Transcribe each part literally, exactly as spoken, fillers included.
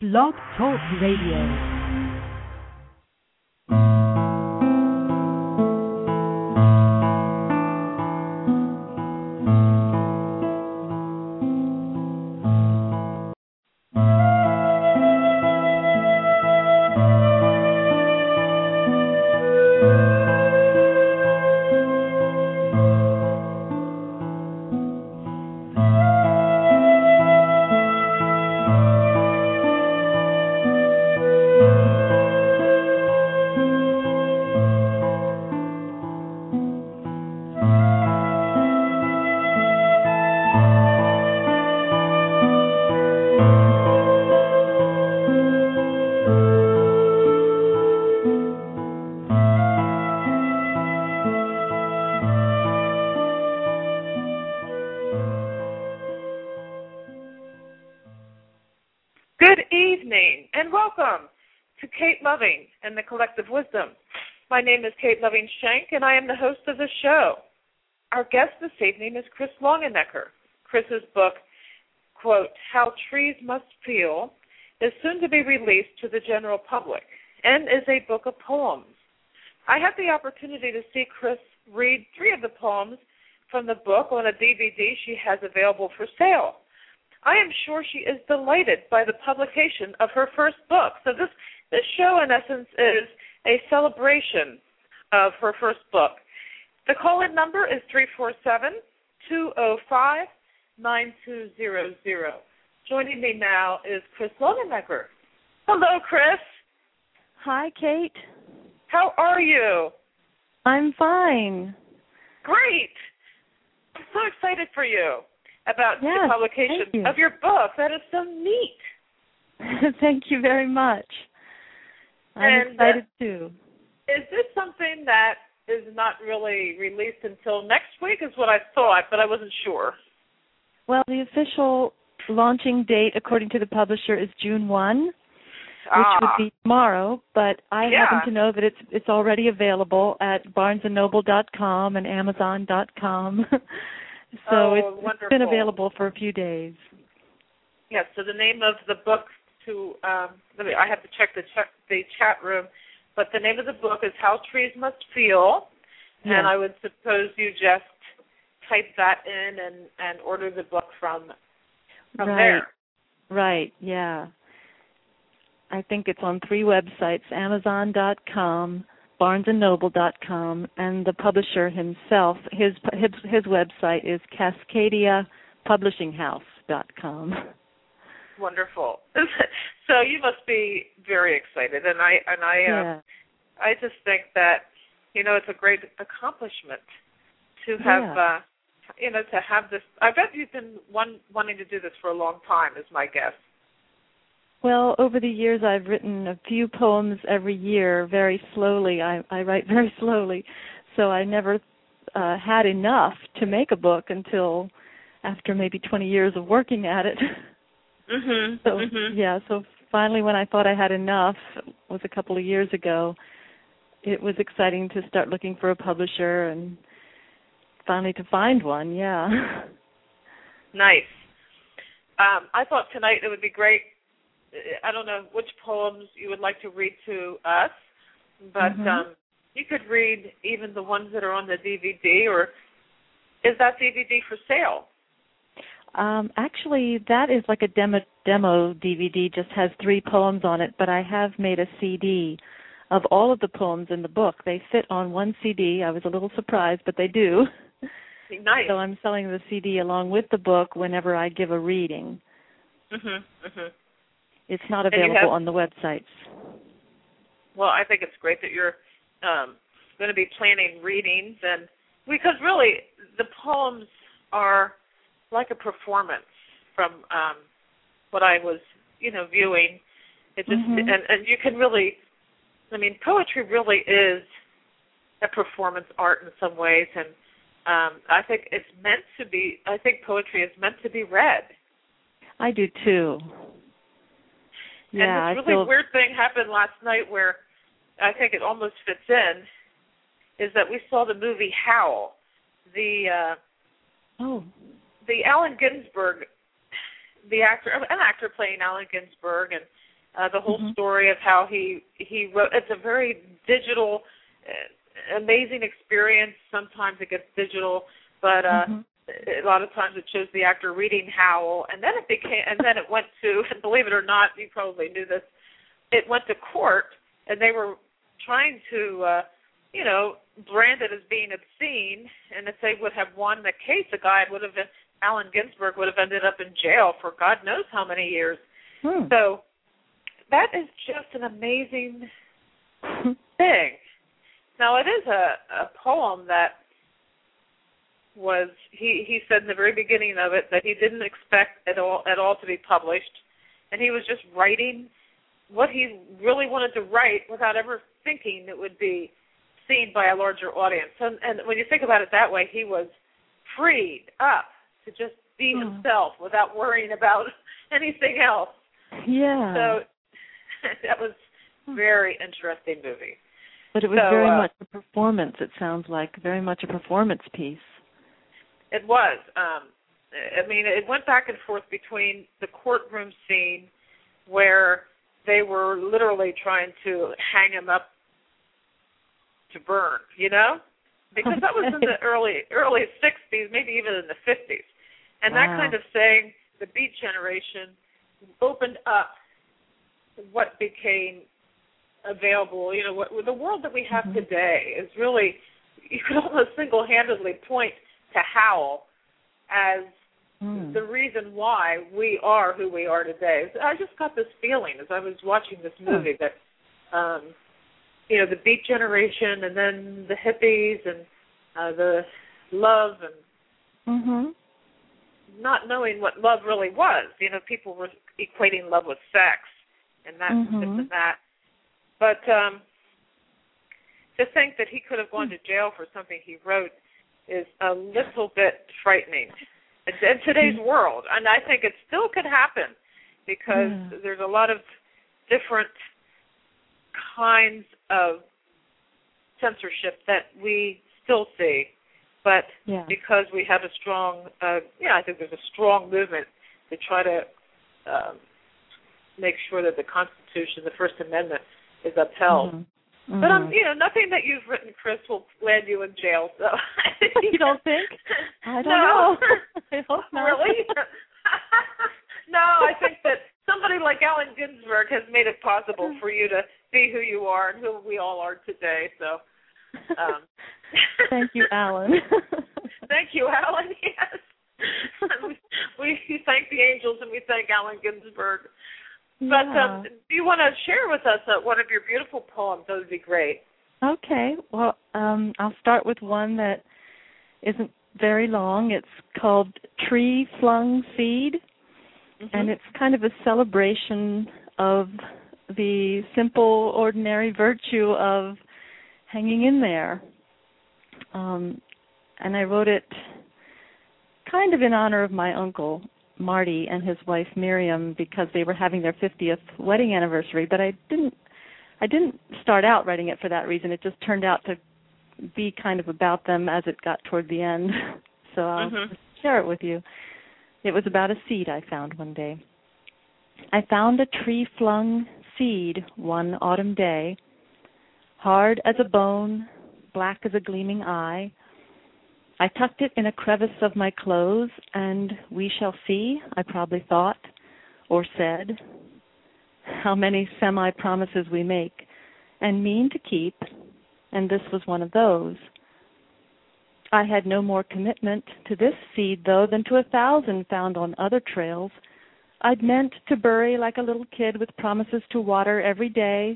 Blog Talk Radio. Loving and the Collective Wisdom. My name is Kate Loving Shank, and I am the host of the show. Our guest this evening is Chris Longenecker. Chris's book, quote, How Trees Must Feel, is soon to be released to the general public and is a book of poems. I had the opportunity to see Chris read three of the poems from the book on a D V D she has available for sale. I am sure she is delighted by the publication of her first book. So this This show, in essence, is a celebration of her first book. The call-in number is three four seven, two zero five, nine two zero zero. Joining me now is Chris Longenecker. Hello, Chris. Hi, Kate. How are you? I'm fine. Great. I'm so excited for you about yes, the publication you. of your book. That is so neat. Thank you very much. I'm and, excited, uh, too. Is this something that is not really released until next week is what I thought, but I wasn't sure. Well, the official launching date, according to the publisher, is June first, ah. which would be tomorrow, but I yeah. happen to know that it's it's already available at barnes and noble dot com and amazon dot com. so oh, it's, it's been available for a few days. Yes, so the name of the book to, um, let me, I have to check the, check the chat room, but the name of the book is How Trees Must Feel, yes. and I would suppose you just type that in and, and order the book from, from right. there. Right, yeah. I think it's on three websites, amazon dot com, barnes and noble dot com, and the publisher himself, his his, his website is cascadia publishing house dot com. Wonderful. So you must be very excited, and I and I uh, yeah. I just think that you know it's a great accomplishment to have yeah. uh, you know to have this. I bet you've been one, wanting to do this for a long time, is my guess. Well, over the years, I've written a few poems every year, very slowly. I, I write very slowly, so I never uh, had enough to make a book until after maybe twenty years of working at it. Mhm. So mm-hmm. yeah, so finally, when I thought I had enough, was a couple of years ago. It was exciting to start looking for a publisher and finally to find one. Yeah. Nice. Um, I thought tonight it would be great. I don't know which poems you would like to read to us, but mm-hmm. um, you could read even the ones that are on the D V D, or is that D V D for sale? Um, actually, that is like a demo demo D V D, just has three poems on it, but I have made a C D of all of the poems in the book. They fit on one C D. I was a little surprised, but they do. Nice. So I'm selling the C D along with the book whenever I give a reading. Mhm. Mhm. It's not available have, on the websites. Well, I think it's great that you're um, going to be planning readings, and because really the poems are like a performance from um, what I was, you know, viewing. It just mm-hmm. and, and you can really, I mean, poetry really is a performance art in some ways, and um, I think it's meant to be. I think poetry is meant to be read. I do too. Yeah, and this I really feel... weird thing happened last night where I think it almost fits in, is that we saw the movie Howl, the uh, oh. the Allen Ginsberg, the actor, an actor playing Allen Ginsberg, and uh, the whole mm-hmm. story of how he he wrote. It's a very digital, uh, amazing experience. Sometimes it gets digital, but uh, mm-hmm. a lot of times it shows the actor reading Howl, and then it became, and then it went to, and believe it or not, you probably knew this, it went to court, and they were trying to, uh, you know, brand it as being obscene, and if they would have won the case, the guy would have been, Allen Ginsberg would have ended up in jail for God knows how many years. Hmm. So that is just an amazing thing. Now, it is a, a poem that was, he, he said in the very beginning of it that he didn't expect at all, at all to be published, and he was just writing what he really wanted to write without ever thinking it would be seen by a larger audience. And, and when you think about it that way, he was freed up to just be oh. himself without worrying about anything else. Yeah. So that was a very interesting movie. But it was so, very uh, much a performance, it sounds like, very much a performance piece. It was. Um, I mean, it went back and forth between the courtroom scene where they were literally trying to hang him up to burn, you know? Because that was in the early early sixties, maybe even in the fifties. And wow. that kind of saying, the Beat Generation, opened up what became available. You know, what, the world that we have mm-hmm. today is really, you could almost single-handedly point to Howl as mm. the reason why we are who we are today. I just got this feeling as I was watching this movie mm. that, um, you know, the Beat Generation and then the hippies and uh, the love and mm-hmm. not knowing what love really was. You know, people were equating love with sex and that mm-hmm. this and that. But um, to think that he could have gone to jail for something he wrote is a little bit frightening in today's world. And I think it still could happen because yeah. there's a lot of different kinds of censorship that we still see. But yeah. because we have a strong, uh, yeah, I think there's a strong movement to try to um, make sure that the Constitution, the First Amendment, is upheld. Mm-hmm. Mm-hmm. But, um, you know, nothing that you've written, Chris, will land you in jail. So you don't think? I don't no. know. I hope not. Really? No, I think that somebody like Allen Ginsberg has made it possible for you to be who you are and who we all are today. So, um. Thank you, Alan. Thank you, Alan. Yes, we, we thank the angels and we thank Allen Ginsberg. Yeah. But um, do you want to share with us uh, one of your beautiful poems? That would be great. Okay. Well, um, I'll start with one that isn't very long. It's called Tree Flung Seed, mm-hmm. and it's kind of a celebration of the simple, ordinary virtue of hanging in there. Um, and I wrote it kind of in honor of my uncle, Marty, and his wife Miriam, because they were having their fiftieth wedding anniversary. But I didn't I didn't start out writing it for that reason. It just turned out to be kind of about them as it got toward the end. So I'll mm-hmm. share it with you. It was about a seed I found one day. I found a tree-flung seed one autumn day, hard as a bone, black as a gleaming eye. I tucked it in a crevice of my clothes, and we shall see, I probably thought, or said, how many semi-promises we make and mean to keep, and this was one of those. I had no more commitment to this seed, though, than to a thousand found on other trails. I'd meant to bury like a little kid with promises to water every day.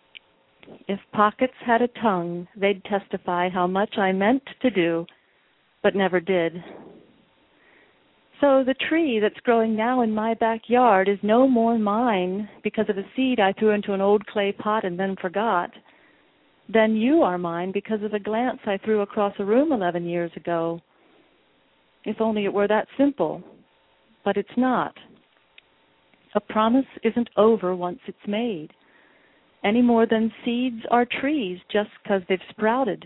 If pockets had a tongue, they'd testify how much I meant to do, but never did. So the tree that's growing now in my backyard is no more mine because of a seed I threw into an old clay pot and then forgot. Then you are mine because of a glance I threw across a room eleven years ago. If only it were that simple. But it's not. A promise isn't over once it's made, any more than seeds are trees just because they've sprouted.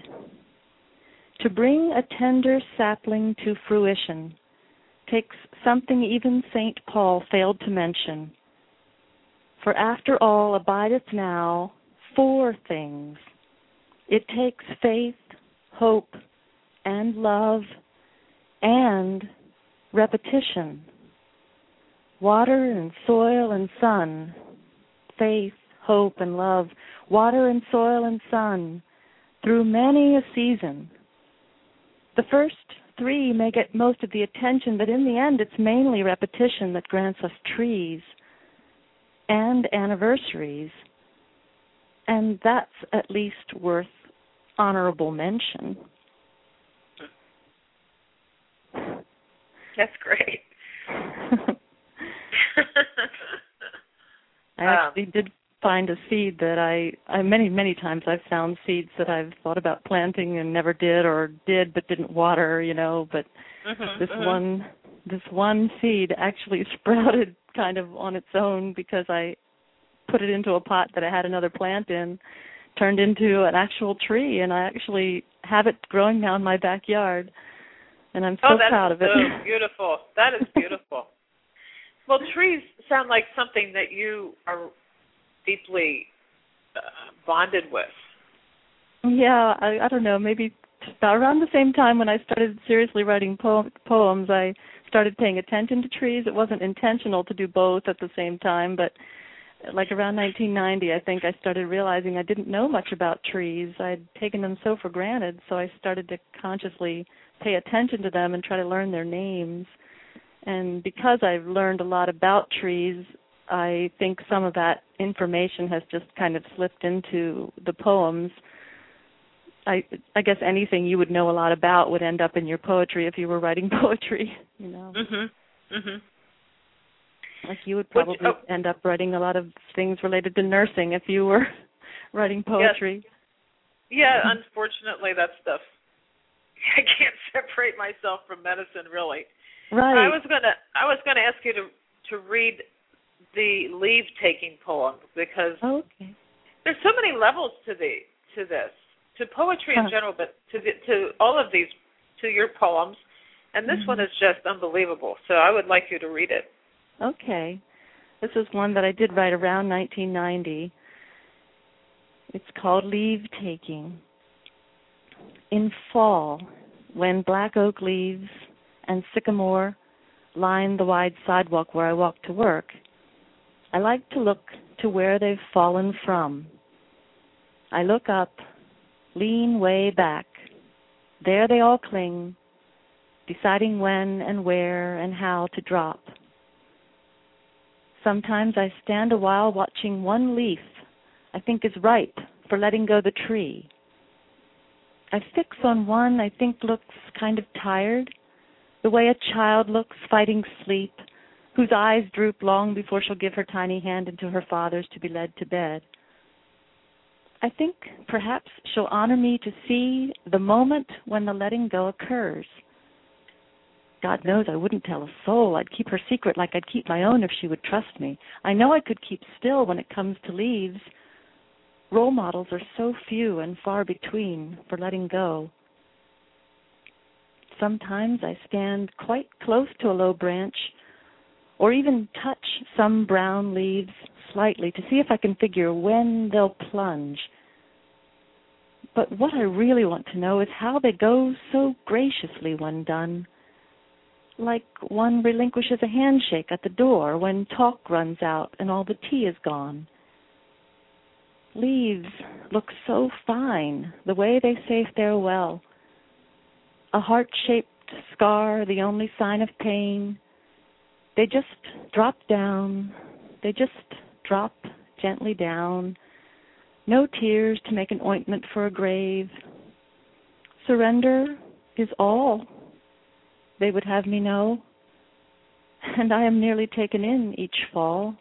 To bring a tender sapling to fruition takes something even Saint Paul failed to mention. For after all abideth now four things. It takes faith, hope, and love, and repetition. Water and soil and sun, faith, hope, and love, water and soil and sun, through many a season. The first three may get most of the attention, but in the end it's mainly repetition that grants us trees and anniversaries, and that's at least worth honorable mention. That's great. I actually um, did find a seed that I, I many, many times I've found seeds that I've thought about planting and never did, or did but didn't water, you know, but mm-hmm, this mm-hmm. one this one seed actually sprouted kind of on its own because I put it into a pot that I had another plant in, turned into an actual tree, and I actually have it growing now in my backyard, and I'm so oh, proud of it. Oh, that's so beautiful. That is beautiful. Well, trees sound like something that you are deeply uh, bonded with. Yeah, I, I don't know, maybe around the same time when I started seriously writing po- poems, I started paying attention to trees. It wasn't intentional to do both at the same time, but like around nineteen ninety, I think I started realizing I didn't know much about trees. I'd taken them so for granted, so I started to consciously pay attention to them and try to learn their names. And because I've learned a lot about trees, I think some of that information has just kind of slipped into the poems. I I guess anything you would know a lot about would end up in your poetry if you were writing poetry, you know. Mhm. Mhm. Like you would probably Which, oh. end up writing a lot of things related to nursing if you were writing poetry. Yes. Yeah, unfortunately that stuff I can't separate myself from medicine really. Right. I was gonna I was gonna ask you to to read the leave taking poem because okay. there's so many levels to the to this, to poetry in huh. general, but to the, to all of these, to your poems, and this mm-hmm. one is just unbelievable. So I would like you to read it. Okay. This is one that I did write around nineteen ninety. It's called Leave Taking. In fall, when black oak leaves and sycamore line the wide sidewalk where I walk to work, I like to look to where they've fallen from. I look up, lean way back. There they all cling, deciding when and where and how to drop. Sometimes I stand a while watching one leaf I think is ripe for letting go the tree. I fix on one I think looks kind of tired, the way a child looks fighting sleep, whose eyes droop long before she'll give her tiny hand into her father's to be led to bed. I think perhaps she'll honor me to see the moment when the letting go occurs. God knows I wouldn't tell a soul. I'd keep her secret like I'd keep my own if she would trust me. I know I could keep still when it comes to leaves. Role models are so few and far between for letting go. Sometimes I stand quite close to a low branch or even touch some brown leaves slightly to see if I can figure when they'll plunge. But what I really want to know is how they go so graciously when done, like one relinquishes a handshake at the door when talk runs out and all the tea is gone. Leaves look so fine, the way they say farewell. A heart-shaped scar, the only sign of pain. They just drop down. They just drop gently down. No tears to make an ointment for a grave. Surrender is all, they would have me know. And I am nearly taken in each fall.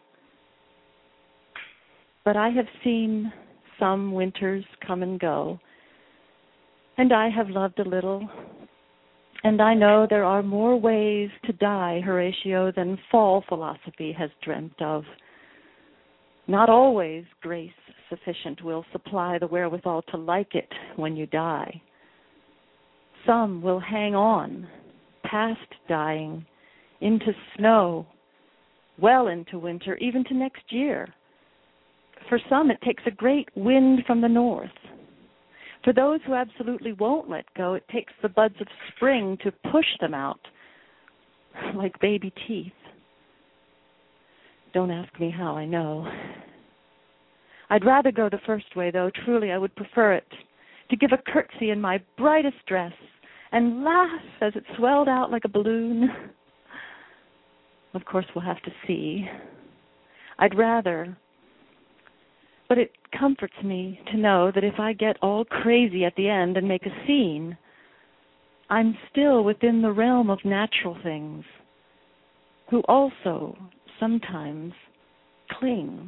But I have seen some winters come and go. And I have loved a little. And I know there are more ways to die, Horatio, than fall philosophy has dreamt of. Not always grace sufficient will supply the wherewithal to like it when you die. Some will hang on, past dying, into snow, well into winter, even to next year, for some, it takes a great wind from the north. For those who absolutely won't let go, it takes the buds of spring to push them out, like baby teeth. Don't ask me how I know. I'd rather go the first way, though. Truly, I would prefer it. To give a curtsy in my brightest dress and laugh as it swelled out like a balloon. Of course, we'll have to see. I'd rather. But it comforts me to know that if I get all crazy at the end and make a scene, I'm still within the realm of natural things, who also sometimes cling.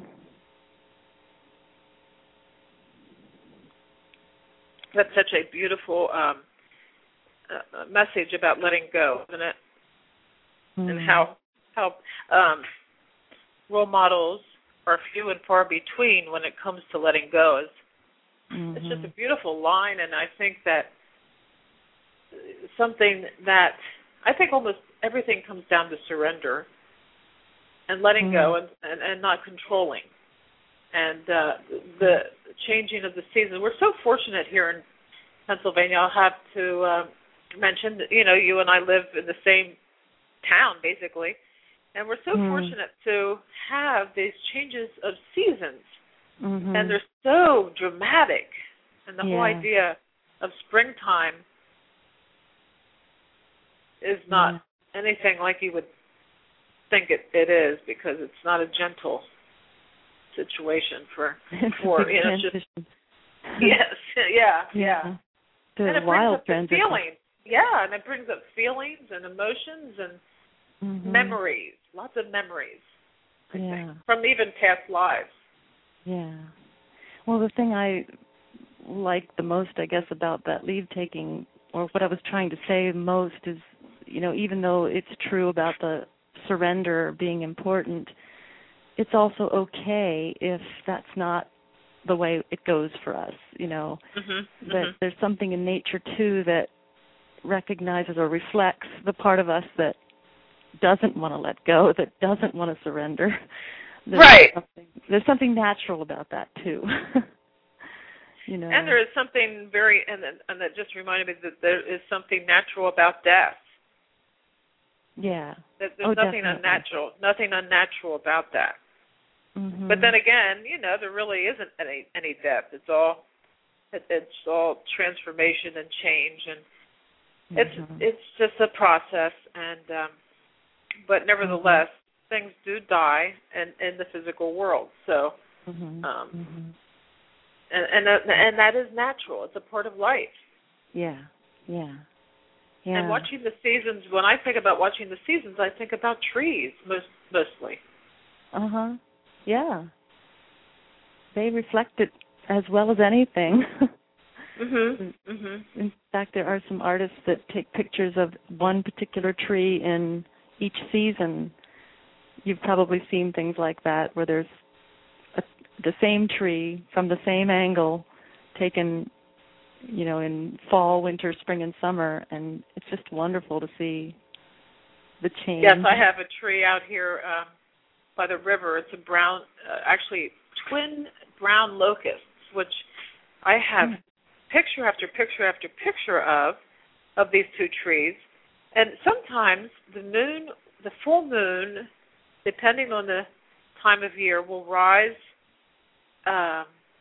That's such a beautiful um, uh, message about letting go, isn't it? Mm. And how how um, role models are few and far between when it comes to letting go. It's, mm-hmm. it's just a beautiful line, and I think that something that I think almost everything comes down to surrender and letting mm-hmm. go and, and, and not controlling. And uh, the changing of the season. We're so fortunate here in Pennsylvania. I'll have to uh, mention that, you know, you and I live in the same town, basically. And we're so mm-hmm. fortunate to have these changes of seasons. Mm-hmm. And they're so dramatic. And the yeah. whole idea of springtime is not yeah. anything like you would think it, it is, because it's not a gentle situation for, for you know, it's just, yes, yeah, yeah. The and it wild brings up the feelings. Yeah, and it brings up feelings and emotions and mm-hmm. memories, lots of memories, I yeah. think, from even past lives. Yeah. Well, the thing I like the most, I guess, about that leave-taking, or what I was trying to say most is, you know, even though it's true about the surrender being important, it's also okay if that's not the way it goes for us, you know. Mm-hmm, that mm-hmm. there's something in nature, too, that recognizes or reflects the part of us that doesn't want to let go, that doesn't want to surrender. There's right. Something, there's something natural about that, too. You know. And there is something very, and, and that just reminded me that there is something natural about death. Yeah. That there's oh, nothing definitely. unnatural, nothing unnatural about that. Mm-hmm. But then again, you know, there really isn't any any death. It's all it, it's all transformation and change, and it's mm-hmm. it's just a process. And um, but nevertheless, mm-hmm. things do die in, in the physical world. So, mm-hmm. Um, mm-hmm. and and that, and that is natural. It's a part of life. Yeah, yeah. Yeah. And watching the seasons, when I think about watching the seasons, I think about trees most, mostly. Uh-huh. Yeah. They reflect it as well as anything. Mhm. Mhm. In fact, there are some artists that take pictures of one particular tree in each season. You've probably seen things like that, where there's a, the same tree from the same angle taken, you know, in fall, winter, spring, and summer, and it's just wonderful to see the change. Yes, I have a tree out here um, by the river. It's a brown, uh, actually, twin brown locusts, which I have mm. picture after picture after picture of, of these two trees. And sometimes the moon, the full moon, depending on the time of year, will rise um,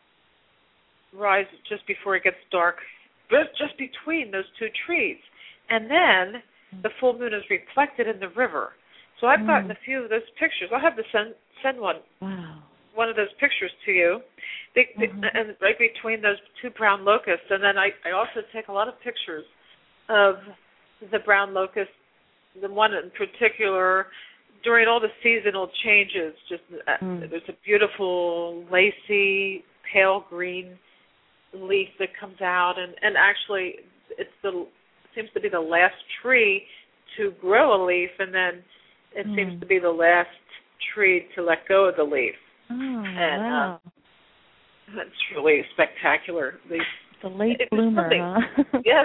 rise just before it gets dark, just between those two trees. And then the full moon is reflected in the river. So I've mm. gotten a few of those pictures. I'll have to send send one wow. one of those pictures to you. They, mm-hmm. they, and right between those two brown locusts. And then I, I also take a lot of pictures of the brown locust, the one in particular, during all the seasonal changes. Just mm. uh, there's a beautiful, lacy, pale green leaf that comes out, and, and actually it's the seems to be the last tree to grow a leaf, and then it mm. seems to be the last tree to let go of the leaf. Oh, and wow. uh, that's really spectacular. The, the late bloomer, huh? Yeah.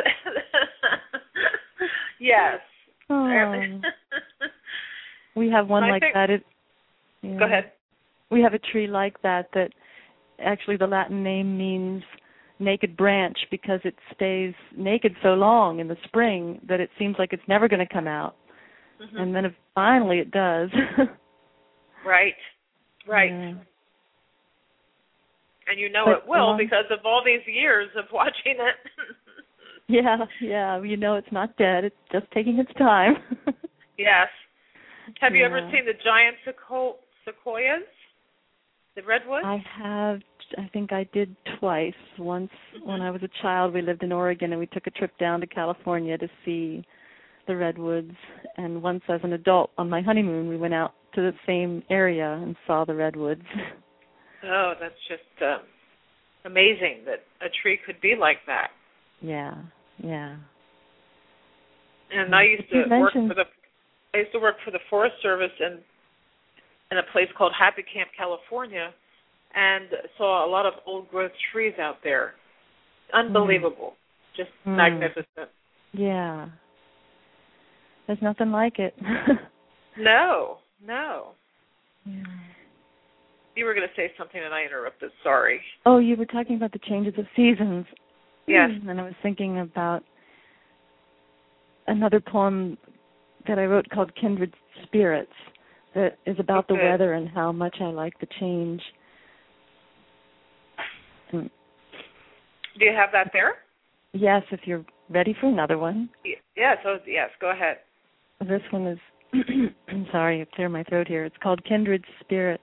Yes. Oh. We have one I like think, that. It, yeah. Go ahead. We have a tree like that that actually the Latin name means naked branch because it stays naked so long in the spring that it seems like it's never going to come out. Mm-hmm. And then if finally it does. Right, right. Yeah. And you know but, it will um, because of all these years of watching it. yeah, yeah. You know it's not dead. It's just taking its time. Yes. Have you yeah. ever seen the giant sequo- sequoias, the redwoods? I have. I think I did twice. Once mm-hmm. when I was a child, we lived in Oregon, and we took a trip down to California to see the redwoods. And once as an adult, on my honeymoon, we went out to the same area and saw the redwoods. Oh, that's just um, amazing that a tree could be like that. Yeah, yeah. And I used to work for the I used to work for the Forest Service in in a place called Happy Camp, California, and saw a lot of old growth trees out there. Unbelievable, mm. just mm. magnificent. Yeah, there's nothing like it. No, no. Yeah. You were going to say something and I interrupted. Sorry. Oh, you were talking about the changes of seasons. Yes. And I was thinking about another poem that I wrote called Kindred Spirits that is about okay. the weather and how much I like the change. And do you have that there? Yes, if you're ready for another one. Yes, oh, yes, go ahead. This one is, I'm sorry, I clear my throat here. It's called Kindred Spirits.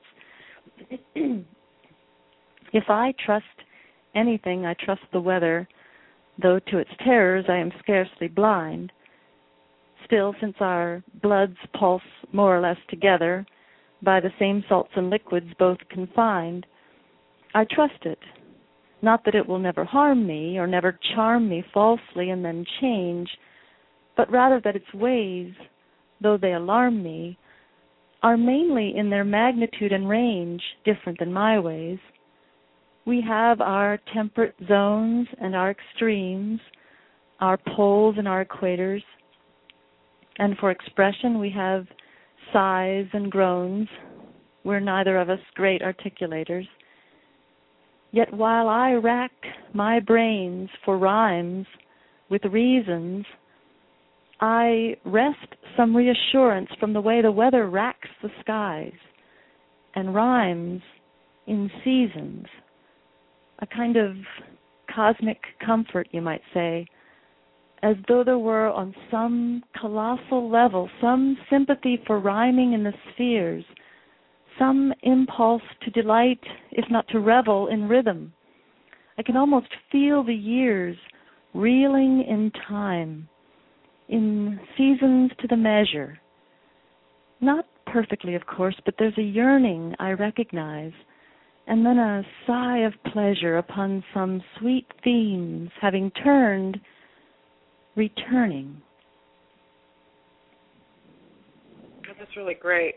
If I trust anything, I trust the weather, though to its terrors I am scarcely blind. Still, since our bloods pulse more or less together, by the same salts and liquids both confined, I trust it. Not that it will never harm me, or never charm me falsely and then change, but rather that its ways, though they alarm me, are mainly in their magnitude and range different than my ways. We have our temperate zones and our extremes, our poles and our equators, and for expression we have sighs and groans. We're neither of us great articulators. Yet while I rack my brains for rhymes with reasons, I wrest some reassurance from the way the weather racks the skies and rhymes in seasons, a kind of cosmic comfort, you might say, as though there were on some colossal level some sympathy for rhyming in the spheres, some impulse to delight, if not to revel, in rhythm. I can almost feel the years reeling in time, in seasons to the measure. Not perfectly, of course, but there's a yearning I recognize, and then a sigh of pleasure upon some sweet themes, having turned, returning. That's really great.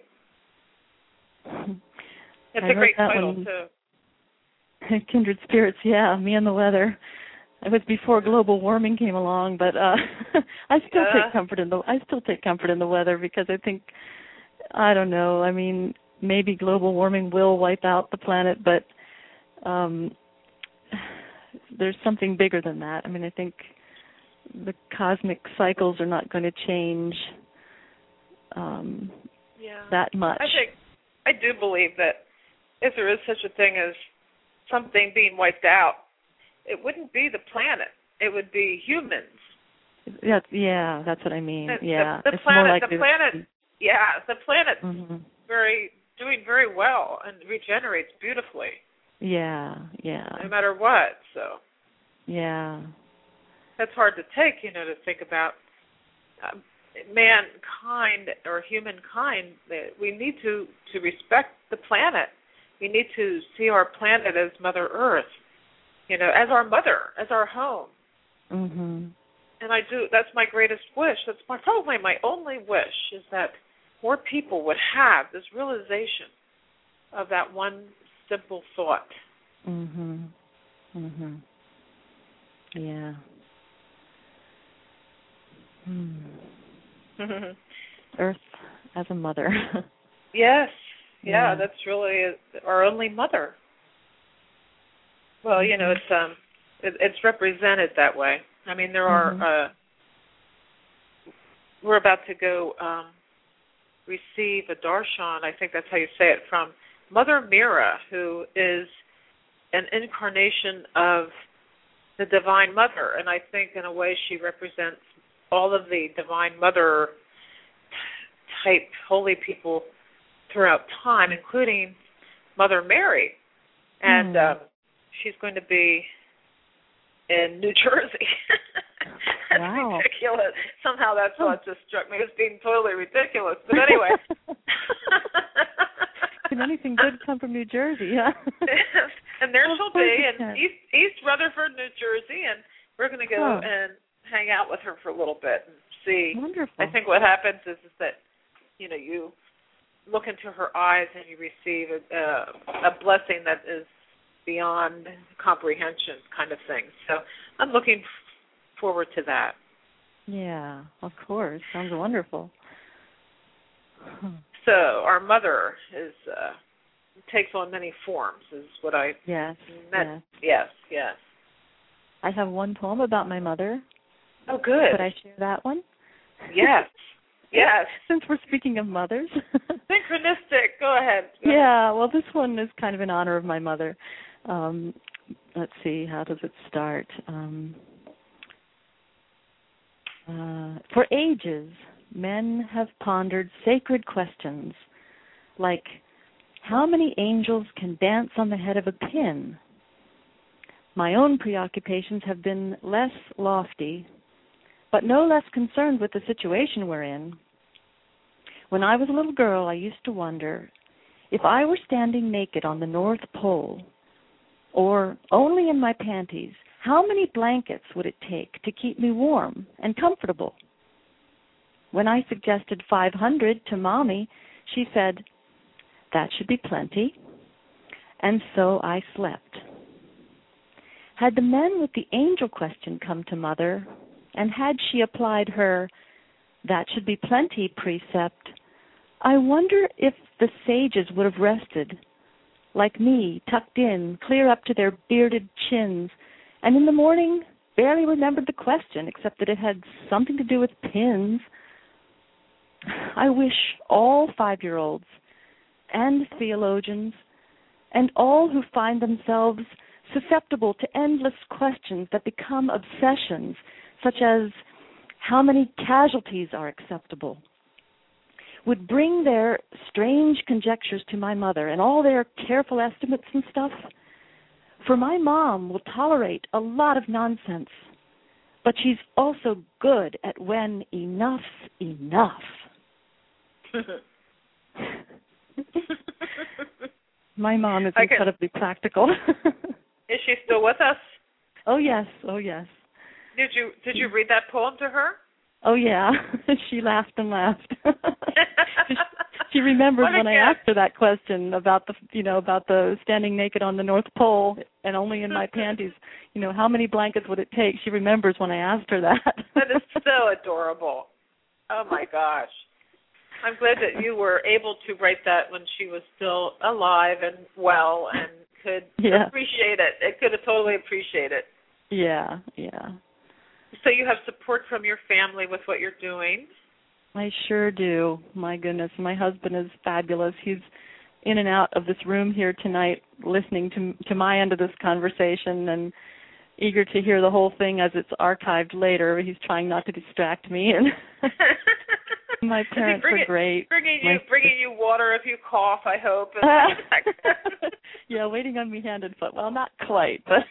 It's I a great title, one. too. Kindred Spirits, yeah, me and the weather. It was before global warming came along, but uh, I still uh, take comfort in the I still take comfort in the weather because I think, I don't know, I mean, maybe global warming will wipe out the planet, but um, there's something bigger than that. I mean, I think the cosmic cycles are not going to change um, yeah. that much. I think I do believe that if there is such a thing as something being wiped out, it wouldn't be the planet. It would be humans. That's, yeah, that's what I mean. The, yeah, the, the it's planet. more likely the planet. To... Yeah, the planet's mm-hmm. very doing very well and regenerates beautifully. Yeah, yeah. No matter what, so. Yeah. That's hard to take, you know, to think about um, mankind or humankind. We need to, to respect the planet. We need to see our planet as Mother Earth, you know, as our mother, as our home. Mm-hmm. And I do, that's my greatest wish. That's my, probably my only wish is that more people would have this realization of that one simple thought. Mhm. Mhm. Yeah. Hmm. Earth as a mother. Yes. Yeah, yeah, that's really our only mother. Well, you know, it's um, it, it's represented that way. I mean, there are. Mm-hmm. Uh, we're about to go um, receive a darshan. I think that's how you say it, from Mother Mira, who is an incarnation of the Divine Mother, and I think in a way she represents all of the Divine Mother type holy people throughout time, including Mother Mary. And mm. um, she's going to be in New Jersey. That's wow. ridiculous. Somehow that's what just struck me as being totally ridiculous. But anyway. Can anything good come from New Jersey? Yeah. And there of she'll be in can. East, East Rutherford, New Jersey, and we're going to go huh. and hang out with her for a little bit and see. Wonderful. I think what happens is, is that, you know, you look into her eyes and you receive a, uh, a blessing that is beyond comprehension, kind of thing. So I'm looking forward to that. Yeah, of course. Sounds wonderful. So our mother is uh, takes on many forms, is what I yes, meant. yes, yes, yes. I have one poem about my mother. Oh, good. Could I share that one? Yes, yes. Since we're speaking of mothers. Synchronistic. Go ahead. Go yeah, ahead. well, this one is kind of in honor of my mother. Um, let's see, how does it start? Um, uh, for ages, men have pondered sacred questions like, how many angels can dance on the head of a pin? My own preoccupations have been less lofty, but no less concerned with the situation we're in. When I was a little girl, I used to wonder, if I were standing naked on the North Pole, or only in my panties, how many blankets would it take to keep me warm and comfortable? When I suggested five hundred to Mommy, she said, that should be plenty. And so I slept. Had the men with the angel question come to Mother, and had she applied her that should be plenty precept, I wonder if the sages would have rested, like me, tucked in, clear up to their bearded chins, and in the morning barely remembered the question, except that it had something to do with pins. I wish all five-year-olds and theologians and all who find themselves susceptible to endless questions that become obsessions, such as how many casualties are acceptable, would bring their strange conjectures to my mother and all their careful estimates and stuff. For my mom will tolerate a lot of nonsense, but she's also good at when enough's enough. My mom is incredibly practical. Is she still with us? Oh yes, oh yes. Did you did you read that poem to her? Oh yeah, she laughed and laughed. she, she remembers when I asked her that question about the you know about the standing naked on the North Pole and only in my panties. You know, how many blankets would it take? She remembers when I asked her that. That is so adorable. Oh my gosh. I'm glad that you were able to write that when she was still alive and well and could yeah. appreciate it. It could have totally appreciate it. Yeah, yeah. So you have support from your family with what you're doing? I sure do. My goodness, my husband is fabulous. He's in and out of this room here tonight listening to to my end of this conversation and eager to hear the whole thing as it's archived later. He's trying not to distract me. And my parents bring are it, great. Bringing my you, bringing you water if you cough, I hope. Yeah, waiting on me hand and foot. Well, not quite, but.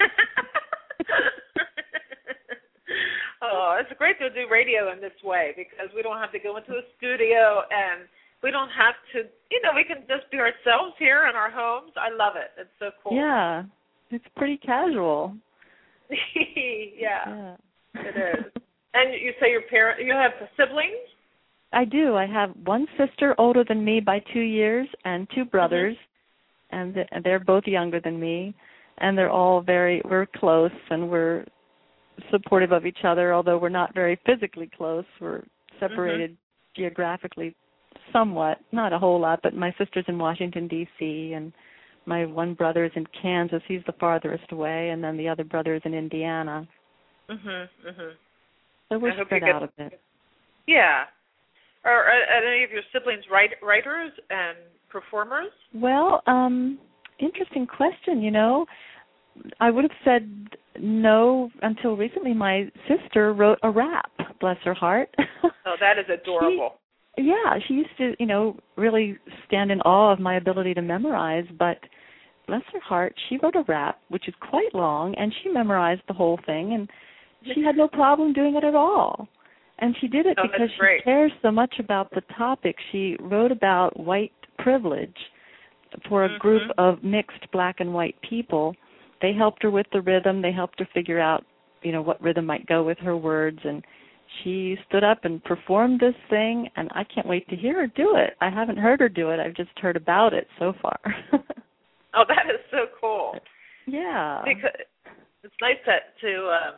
Oh, it's great to do radio in this way because we don't have to go into a studio and we don't have to, you know, we can just be ourselves here in our homes. I love it. It's so cool. Yeah, it's pretty casual. yeah, yeah, it is. And you say your parent, you have siblings? I do. I have one sister older than me by two years and two brothers, mm-hmm. and they're both younger than me, and they're all very, we're close and we're supportive of each other, although we're not very physically close. We're separated mm-hmm. geographically somewhat, not a whole lot, but my sister's in Washington, D C, and my one brother is in Kansas. He's the farthest away, and then the other brother is in Indiana. Mhm. Mhm. So we're spread out a bit. Yeah. Are, are any of your siblings write, writers and performers? Well, um, interesting question. You know, I would have said no until recently. My sister wrote a rap, bless her heart. Oh, that is adorable. She, yeah, she used to, you know, really stand in awe of my ability to memorize, but bless her heart, she wrote a rap, which is quite long, and she memorized the whole thing, and she had no problem doing it at all. And she did it oh, because she cares so much about the topic. She wrote about white privilege for a mm-hmm. group of mixed black and white people. They helped her with the rhythm. They helped her figure out, you know, what rhythm might go with her words. And she stood up and performed this thing, and I can't wait to hear her do it. I haven't heard her do it. I've just heard about it so far. Oh, that is so cool. Yeah. Because it's nice that to um,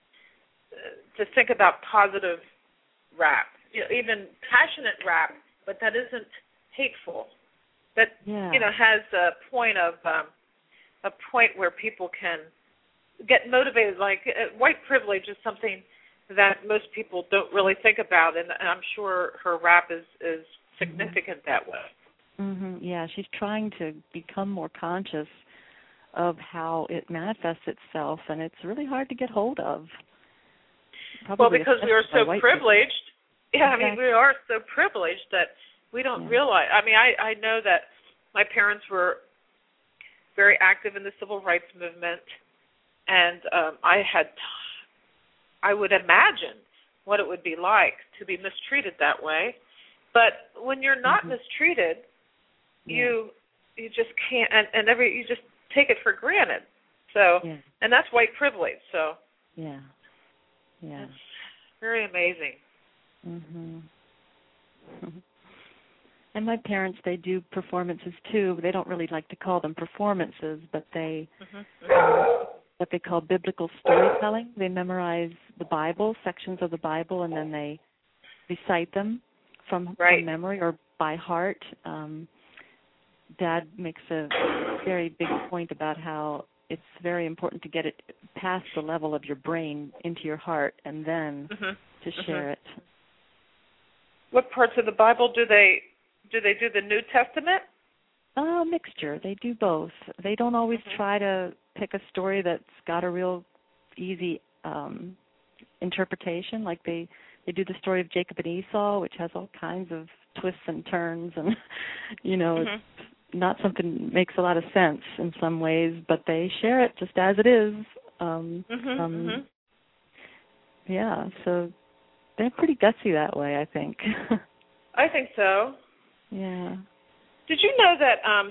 to think about positive rap, you know, even passionate rap, but that isn't hateful. That yeah. you know has a point of um, a point where people can get motivated. Like uh, white privilege is something that most people don't really think about, and I'm sure her rap is is significant mm-hmm. that way. Mm-hmm. Yeah, she's trying to become more conscious of how it manifests itself, and it's really hard to get hold of. Probably well, because we are so privileged. People. Yeah, exactly. I mean, we are so privileged that we don't yeah. realize. I mean, I, I know that my parents were very active in the civil rights movement, and um, I had, I would imagine what it would be like to be mistreated that way. But when you're not mm-hmm. mistreated, yeah. you you just can't, and, and every you just take it for granted. So, yeah. and that's white privilege. So, yeah, yeah, it's very amazing. Mhm. And my parents, they do performances too. They don't really like to call them performances, but they mm-hmm. um, what they call biblical storytelling. They memorize the Bible, sections of the Bible, and then they recite them from, right. from memory or by heart. Um, Dad makes a very big point about how it's very important to get it past the level of your brain into your heart and then mm-hmm. to share mm-hmm. it. What parts of the Bible do they do they do the New Testament? A mixture. They do both. They don't always mm-hmm. try to pick a story that's got a real easy um, interpretation. Like they, they do the story of Jacob and Esau, which has all kinds of twists and turns, and you know, mm-hmm. it's not something that makes a lot of sense in some ways, but they share it just as it is. Um, mm-hmm. um, mm-hmm. Yeah, so they're pretty gutsy that way, I think. I think so. Yeah. Did you know that um,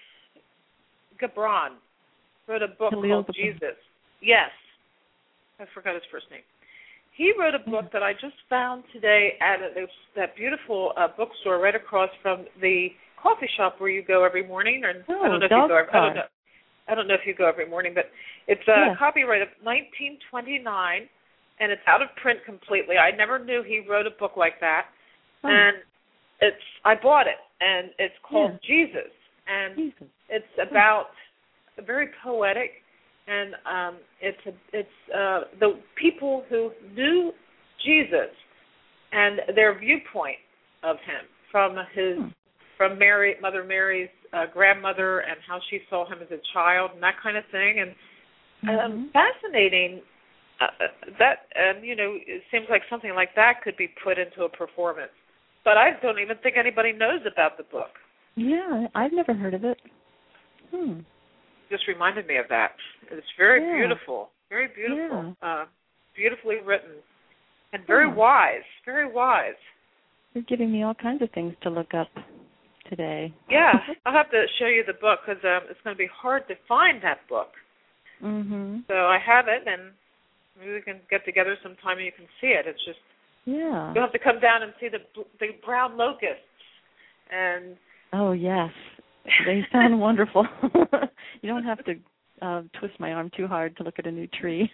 Gibran wrote a book Khalil called Gibran. Jesus? Yes. I forgot his first name. He wrote a book that I just found today at a, that beautiful uh, bookstore right across from the coffee shop where you go every morning. Or oh, I don't know if you go. Every, I don't know. I don't know if you go every morning, but it's a yeah. copyright of nineteen twenty-nine, and it's out of print completely. I never knew he wrote a book like that, oh. and it's. I bought it, and it's called yeah. Jesus, and Jesus. it's about oh. very poetic. And um, it's a, it's uh, the people who knew Jesus and their viewpoint of him from his hmm. from Mary, Mother Mary's uh, grandmother, and how she saw him as a child and that kind of thing. And mm-hmm. um, fascinating. Uh, that and you know, it seems like something like that could be put into a performance. But I don't even think anybody knows about the book. Yeah, I've never heard of it. Hmm. Just reminded me of that. It's very yeah. beautiful, very beautiful, yeah. uh, beautifully written, and very yeah. wise, very wise. You're giving me all kinds of things to look up today. Yeah, I'll have to show you the book because um, it's going to be hard to find that book. Mm-hmm. So I have it, and maybe we can get together sometime and you can see it. It's just yeah. you'll have to come down and see the the brown locusts. And oh yes. They sound wonderful. You don't have to uh, twist my arm too hard to look at a new tree.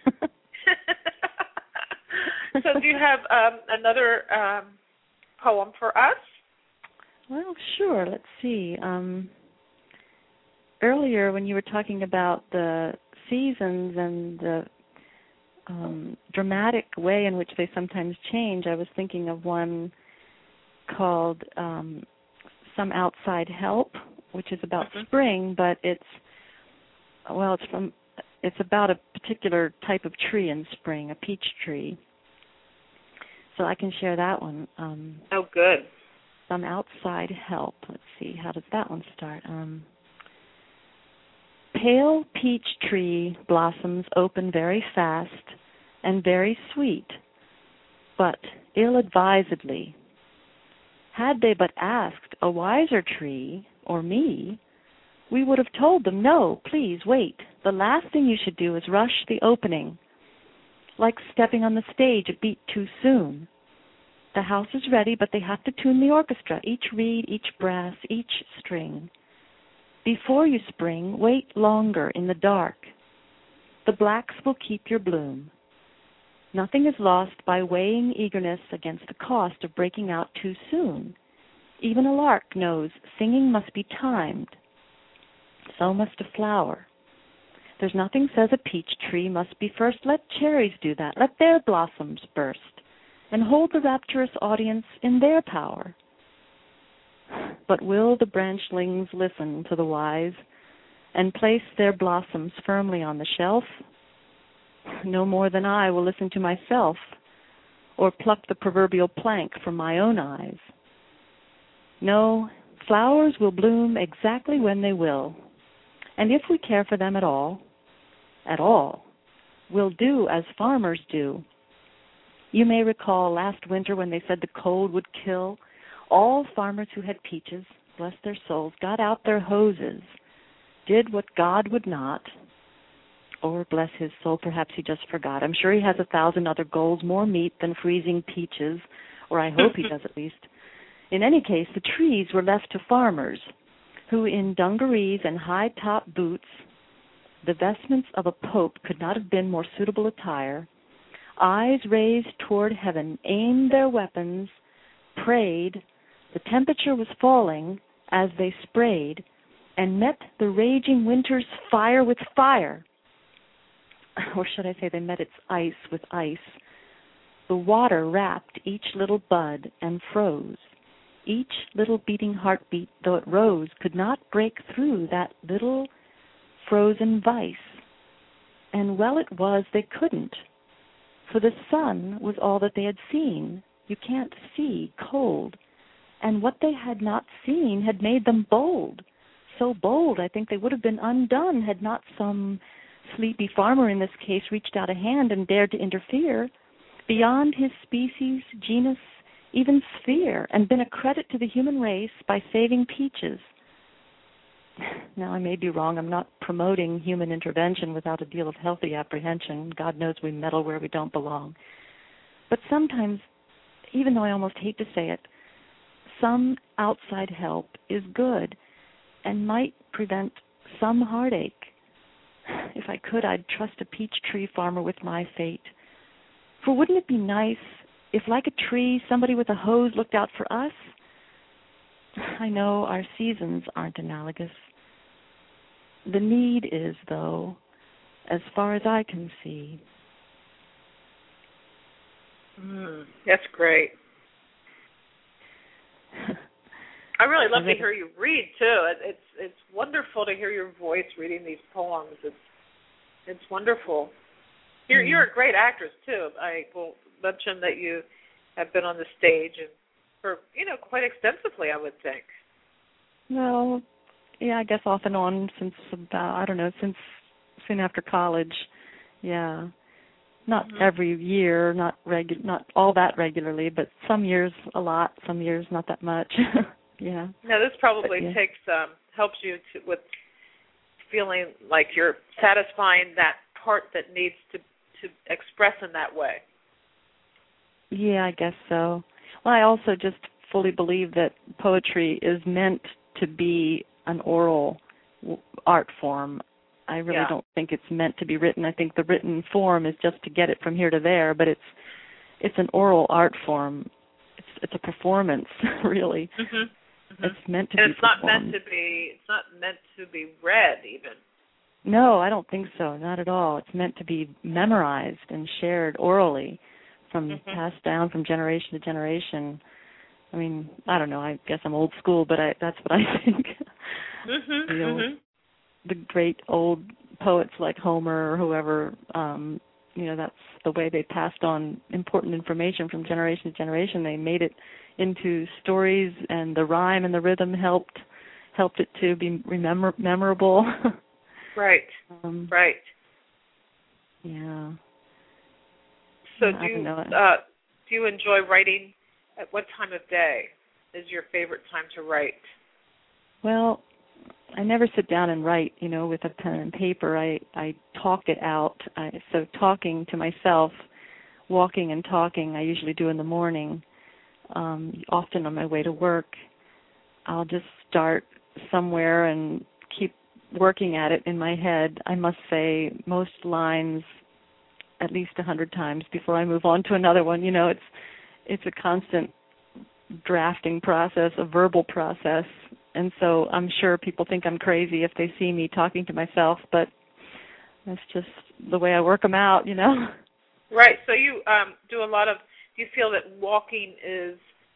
So do you have um, another um, poem for us? Well, sure. Let's see. Um, earlier when you were talking about the seasons and the um, dramatic way in which they sometimes change, I was thinking of one called um, Some Outside Help, which is about mm-hmm. spring, but it's, well, it's from, it's about a particular type of tree in spring, a peach tree. So I can share that one. Um, oh, good. Some Outside Help. Let's see, how does that one start? Um, Pale peach tree blossoms open very fast and very sweet, but ill-advisedly. Had they but asked a wiser tree, or me, we would have told them, no, please, wait. The last thing you should do is rush the opening, like stepping on the stage a beat too soon. The house is ready, but they have to tune the orchestra, each reed, each brass, each string. Before you spring, wait longer in the dark. The blacks will keep your bloom. Nothing is lost by weighing eagerness against the cost of breaking out too soon. Even a lark knows singing must be timed. So must a flower. There's nothing says a peach tree must be first. Let cherries do that. Let their blossoms burst, and hold the rapturous audience in their power. But will the branchlings listen to the wise and place their blossoms firmly on the shelf? No more than I will listen to myself or pluck the proverbial plank from my own eyes. No, flowers will bloom exactly when they will, and if we care for them at all, at all, we'll do as farmers do. You may recall last winter when they said the cold would kill. All farmers who had peaches, bless their souls, got out their hoses, did what God would not, or bless his soul, perhaps he just forgot. I'm sure he has a thousand other goals, more meat than freezing peaches, or I hope he does at least. In any case, the trees were left to farmers, who in dungarees and high-top boots, the vestments of a pope could not have been more suitable attire, eyes raised toward heaven, aimed their weapons, prayed. The temperature was falling as they sprayed, and met the raging winter's fire with fire. Or should I say they met its ice with ice. The water wrapped each little bud and froze. Each little beating heartbeat, though it rose, could not break through that little frozen vice. And well it was they couldn't, for the sun was all that they had seen. You can't see cold. And what they had not seen had made them bold. So bold, I think they would have been undone had not some sleepy farmer in this case reached out a hand and dared to interfere beyond his species, genus, even sphere, and been a credit to the human race by saving peaches. Now, I may be wrong. I'm not promoting human intervention without a deal of healthy apprehension. God knows we meddle where we don't belong. But sometimes, even though I almost hate to say it, some outside help is good and might prevent some heartache. If I could, I'd trust a peach tree farmer with my fate. For wouldn't it be nice if, like a tree, somebody with a hose looked out for us? I know our seasons aren't analogous. The need is, though, as far as I can see. Mm, that's great. I really love to hear you read too. It's it's wonderful to hear your voice reading these poems. It's it's wonderful. You're mm. you're a great actress too. I will mention that you have been on the stage and for you know quite extensively, I would think. Well, yeah, I guess off and on since about I don't know since soon after college. Yeah, not mm-hmm. every year, not regu- not all that regularly, but some years a lot, some years not that much. Yeah. No, this probably yeah. takes um, helps you to, with feeling like you're satisfying that part that needs to to express in that way. Yeah, I guess so. Well, I also just fully believe that poetry is meant to be an oral art form. I really yeah. don't think it's meant to be written. I think the written form is just to get it from here to there, but it's it's an oral art form. It's it's a performance, really. Mm-hmm. Mm-hmm. It's meant to and be it's not performed. meant to be. It's not meant to be read even. No, I don't think so. Not at all. It's meant to be memorized and shared orally, from Mm-hmm. passed down from generation to generation. I mean, I don't know. I guess I'm old school, but I, that's what I think. Mm-hmm. the, old, Mm-hmm. the great old poets like Homer or whoever, um, you know, that's the way they passed on important information from generation to generation. They made it into stories, and the rhyme and the rhythm helped helped it to be remember memorable. Right. um, Right. Yeah. So I do don't you, know. uh, do you enjoy writing? At what time of day is your favorite time to write? Well, I never sit down and write, you know, with a pen and paper. I, I talk it out. I, so talking to myself, walking and talking, I usually do in the morning. Um, often on my way to work, I'll just start somewhere and keep working at it in my head. I must say most lines at least a hundred times before I move on to another one. You know, it's it's a constant drafting process, a verbal process. And so I'm sure people think I'm crazy if they see me talking to myself, but that's just the way I work them out, you know. Right. So you um, do a lot of, do you feel that walking is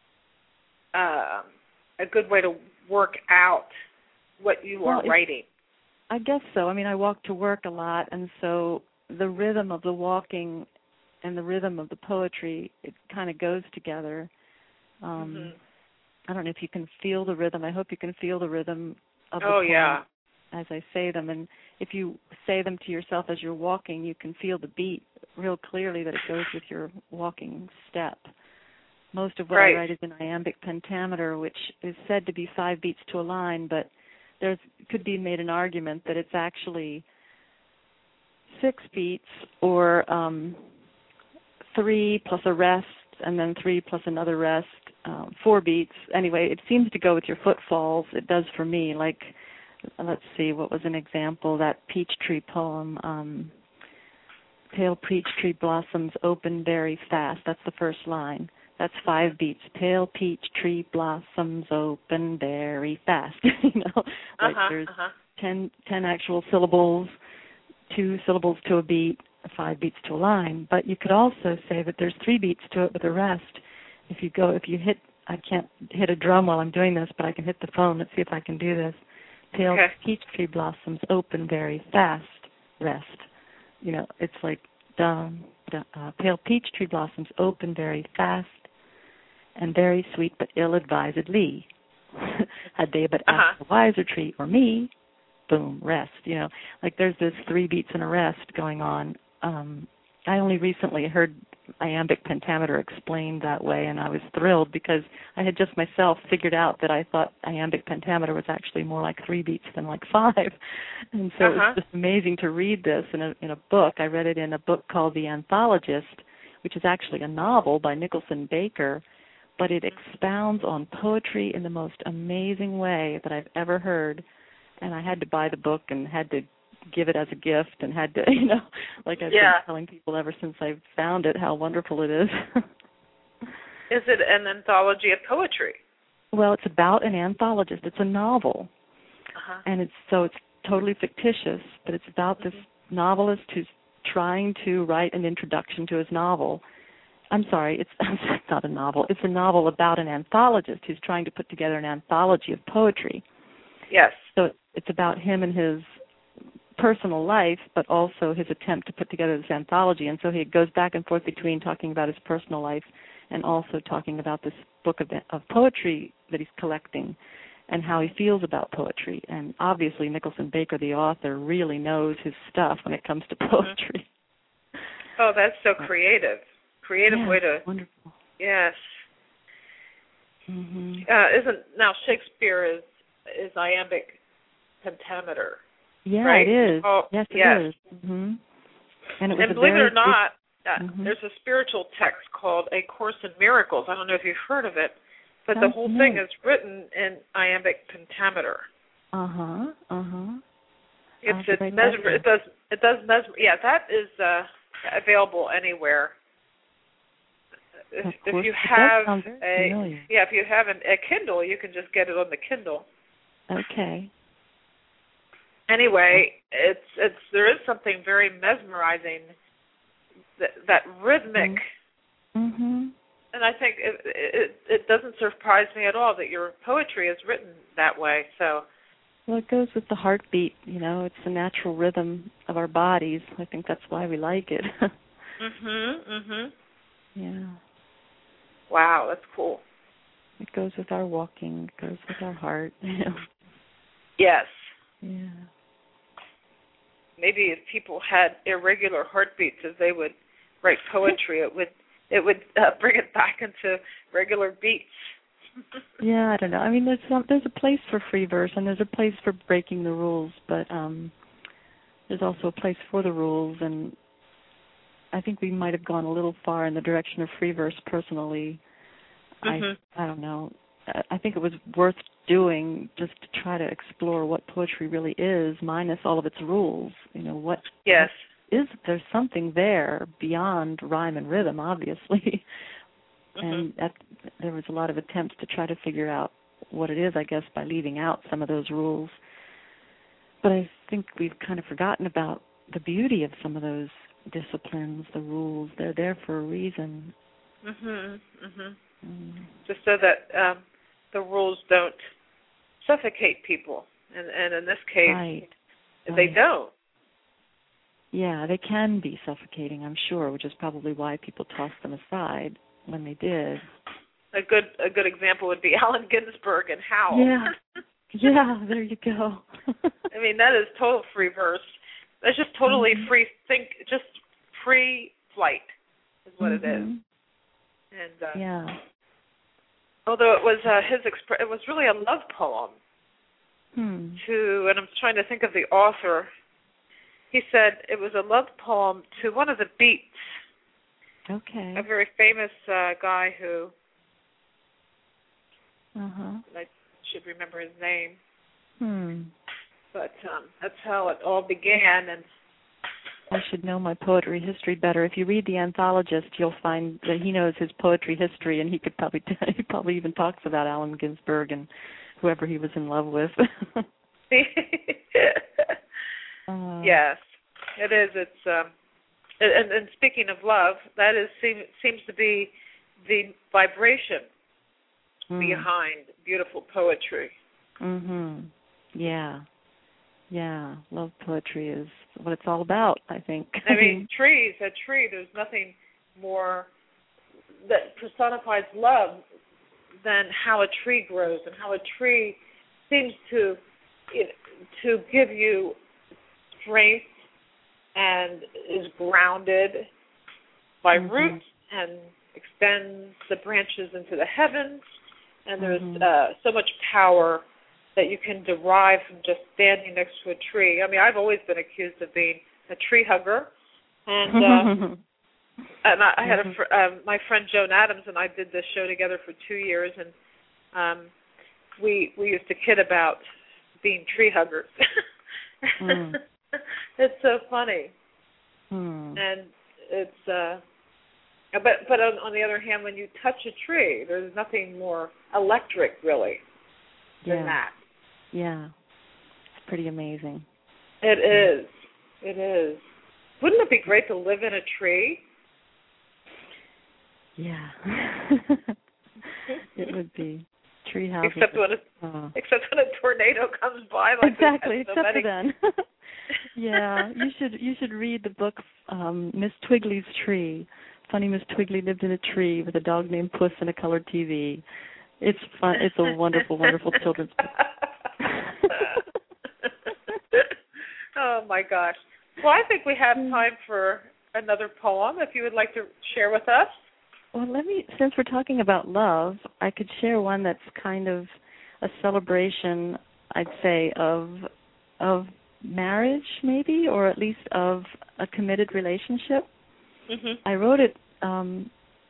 uh, a good way to work out what you Well, are writing? I guess so. I mean, I walk to work a lot, and so the rhythm of the walking and the rhythm of the poetry, it kind of goes together. Um, mm-hmm. I don't know if you can feel the rhythm. I hope you can feel the rhythm of the oh, poem yeah. as I say them. And if you say them to yourself as you're walking, you can feel the beat real clearly that it goes with your walking step. Most of what right. I write is in iambic pentameter, which is said to be five beats to a line, but there could be made an argument that it's actually six beats or um, three plus a rest and then three plus another rest, um, four beats. Anyway, it seems to go with your footfalls. It does for me. Like, let's see, what was an example? That peach tree poem, um, pale peach tree blossoms open very fast. That's the first line. That's five beats. Pale peach tree blossoms open very fast. you know, like uh-huh, there's uh-huh. ten, ten actual syllables, two syllables to a beat, five beats to a line. But you could also say that there's three beats to it with a rest. If you go, if you hit, I can't hit a drum while I'm doing this, but I can hit the phone. Let's see if I can do this. Pale okay. peach tree blossoms open very fast, rest. You know, it's like dum, dum, uh, pale peach tree blossoms open very fast and very sweet but ill-advisedly. Had they but uh-huh. asked a wiser tree or me, boom, rest. You know, like there's this three beats and a rest going on. Um, I only recently heard iambic pentameter explained that way, and I was thrilled because I had just myself figured out that I thought iambic pentameter was actually more like three beats than like five. And so uh-huh. it's just amazing to read this in a in a book. I read it in a book called The Anthologist, which is actually a novel by Nicholson Baker, but it expounds on poetry in the most amazing way that I've ever heard. And I had to buy the book and had to give it as a gift and had to, you know, like I've yeah. been telling people ever since I found it how wonderful it is. Is it an anthology of poetry? Well, it's about an anthologist. It's a novel. Uh-huh. And it's so it's totally fictitious, but it's about mm-hmm. this novelist who's trying to write an introduction to his novel. I'm sorry, it's, it's not a novel. It's a novel about an anthologist who's trying to put together an anthology of poetry. Yes. So it's about him and his personal life, but also his attempt to put together this anthology. And so he goes back and forth between talking about his personal life and also talking about this book of, of poetry that he's collecting and how he feels about poetry. And obviously Nicholson Baker, the author, really knows his stuff when it comes to poetry. Oh, that's so creative. Creative yeah, way to... wonderful. Yes. Mm-hmm. Uh, isn't... Now, Shakespeare is, is iambic pentameter. Yeah, right? it is. Oh, yes, it yes. is. Mm-hmm. And it was and a believe very it or not, uh, mm-hmm. there's a spiritual text called A Course in Miracles. I don't know if you've heard of it, but Sounds the whole nice. thing is written in iambic pentameter. Uh-huh, uh-huh. It's it mesmer. It does it does mesmer. Yeah, that is uh, available anywhere. if, Of if course, you it have does sound very a familiar. yeah, if you have an, a Kindle, you can just get it on the Kindle. Okay. Anyway, it's it's there is something very mesmerizing that, that rhythmic, Mm-hmm. and I think it, it it doesn't surprise me at all that your poetry is written that way. So. Well, it goes with the heartbeat, you know. It's the natural rhythm of our bodies. I think that's why we like it. Mhm, mhm. Yeah. Wow, that's cool. It goes with our walking. It goes with our heart. You know. Yes. Yeah. Maybe if people had irregular heartbeats, as they would write poetry, it would it would uh, bring it back into regular beats. Yeah, I don't know. I mean, there's some, there's a place for free verse, and there's a place for breaking the rules, but um, there's also a place for the rules, and I think we might have gone a little far in the direction of free verse personally. Mm-hmm. I I don't know. I, I think it was worth doing just to try to explore what poetry really is, minus all of its rules. You know, what Yes. is there's something there beyond rhyme and rhythm, obviously. Mm-hmm. And that, there was a lot of attempts to try to figure out what it is, I guess, by leaving out some of those rules. But I think we've kind of forgotten about the beauty of some of those disciplines, the rules. They're there for a reason. Mhm. Mhm. Mm. Just so that um, the rules don't suffocate people, and and in this case, Right. they Right. don't. Yeah, they can be suffocating, I'm sure, which is probably why people tossed them aside when they did. A good a good example would be Allen Ginsberg and Howl. Yeah. Yeah, there you go. I mean, that is total free verse. That's just totally mm-hmm. free think, just free flight is what mm-hmm. it is. And uh, yeah. although it was uh, his expre- it was really a love poem Hmm. to, and I'm trying to think of the author. He said it was a love poem to one of the Beats, Okay. a very famous uh, guy who Uh-huh. I should remember his name. Hmm. But um, that's how it all began. And I should know my poetry history better. If you read The Anthologist, you'll find that he knows his poetry history, and he could probably he probably even talks about Allen Ginsberg and whoever he was in love with. uh, yes, it is. It's um, and, and speaking of love, that is seem, seems to be the vibration mm. behind beautiful poetry. Mhm. Yeah. Yeah. Love poetry is what it's all about, I think. I mean, trees, a tree, there's nothing more that personifies love than how a tree grows and how a tree seems to it, to give you strength and is grounded by mm-hmm. roots and extends the branches into the heavens. And there's mm-hmm. uh, so much power that you can derive from just standing next to a tree. I mean, I've always been accused of being a tree hugger, and uh, and I, I had a fr- um, my friend Joan Adams and I did this show together for two years, and um, we we used to kid about being tree huggers. mm. It's so funny, mm. and it's. Uh, but but on, on the other hand, when you touch a tree, there's nothing more electric, really, than yeah. that. Yeah, it's pretty amazing. It is. It is. Wouldn't it be great to live in a tree? Yeah. It would be. Tree houses. Except when a, uh, except when a tornado comes by. Like exactly, so except many. for then. Yeah, you should you should read the book um, Miss Twiggly's Tree. Funny Miss Twiggly lived in a tree with a dog named Puss and a colored T V. It's fun. It's a wonderful, wonderful children's book. Oh, my gosh. Well, I think we have time for another poem, if you would like to share with us. Well, let me, since we're talking about love, I could share one that's kind of a celebration, I'd say, of of marriage, maybe, or at least of a committed relationship. Mm-hmm. I wrote it um,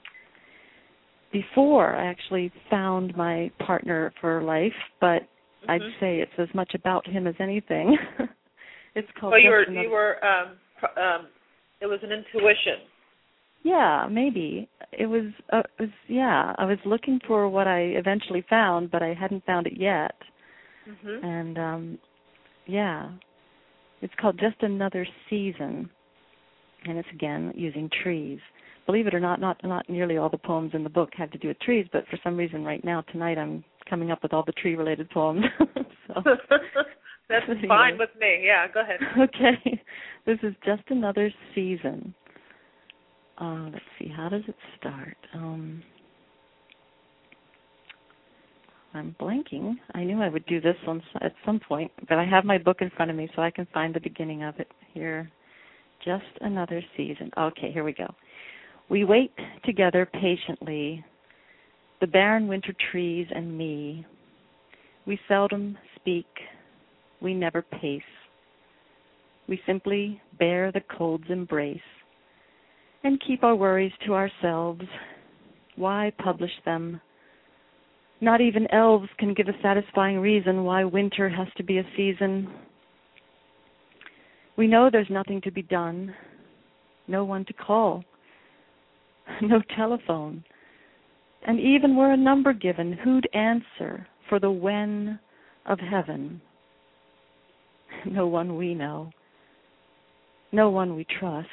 before I actually found my partner for life, but mm-hmm. I'd say it's as much about him as anything. It's called. Well, you were another... you were um, um, it was an intuition. Yeah, maybe. It was, uh, it was, yeah, I was looking for what I eventually found, but I hadn't found it yet. Mm-hmm. And, um, yeah, it's called Just Another Season, and it's, again, using trees. Believe it or not, not not nearly all the poems in the book have to do with trees, but for some reason right now, tonight, I'm coming up with all the tree-related poems. So, that's anyway. fine with me. Yeah, go ahead. Okay. This is Just Another Season. Uh, let's see, how does it start? Um, I'm blanking. I knew I would do this on, at some point, but I have my book in front of me so I can find the beginning of it here. Just Another Season. Okay, here we go. We wait together patiently, the barren winter trees and me. We seldom speak. We never pace. We simply bear the cold's embrace and keep our worries to ourselves. Why publish them? Not even elves can give a satisfying reason why winter has to be a season. We know there's nothing to be done, no one to call, no telephone. And even were a number given, who'd answer for the when of heaven? No one we know, no one we trust.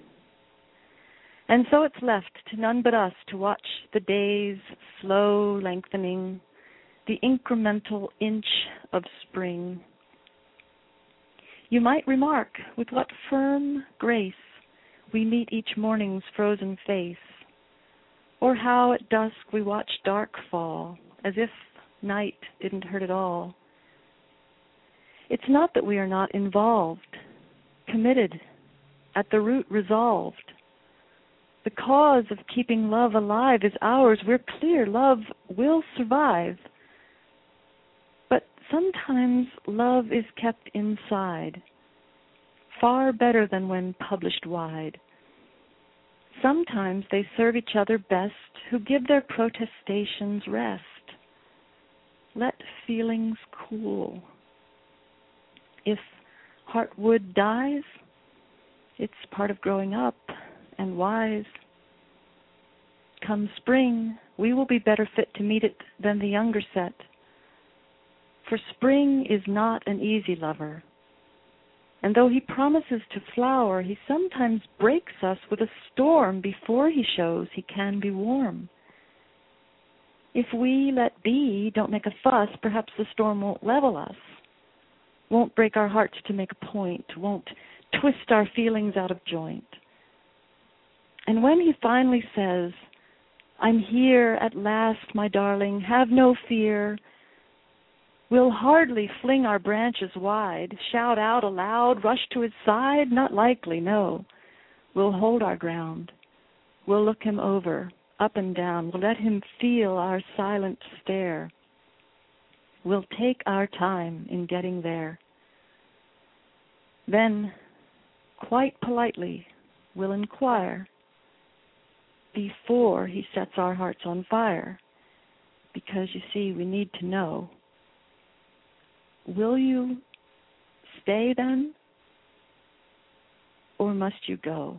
And so it's left to none but us to watch the days slow lengthening, the incremental inch of spring. You might remark with what firm grace we meet each morning's frozen face, or how at dusk we watch dark fall, as if night didn't hurt at all. It's not that we are not involved, committed, at the root resolved. The cause of keeping love alive is ours. We're clear love will survive. But sometimes love is kept inside, far better than when published wide. Sometimes they serve each other best who give their protestations rest. Let feelings cool. If heartwood dies, it's part of growing up and wise. Come spring, we will be better fit to meet it than the younger set. For spring is not an easy lover. And though he promises to flower, he sometimes breaks us with a storm before he shows he can be warm. If we let be, don't make a fuss, perhaps the storm won't level us, won't break our hearts to make a point, won't twist our feelings out of joint. And when he finally says, I'm here at last, my darling, have no fear, we'll hardly fling our branches wide, shout out aloud, rush to his side, not likely, no. We'll hold our ground. We'll look him over, up and down. We'll let him feel our silent stare. We'll take our time in getting there. Then, quite politely, we'll inquire before he sets our hearts on fire. Because, you see, we need to know. Will you stay then, or must you go?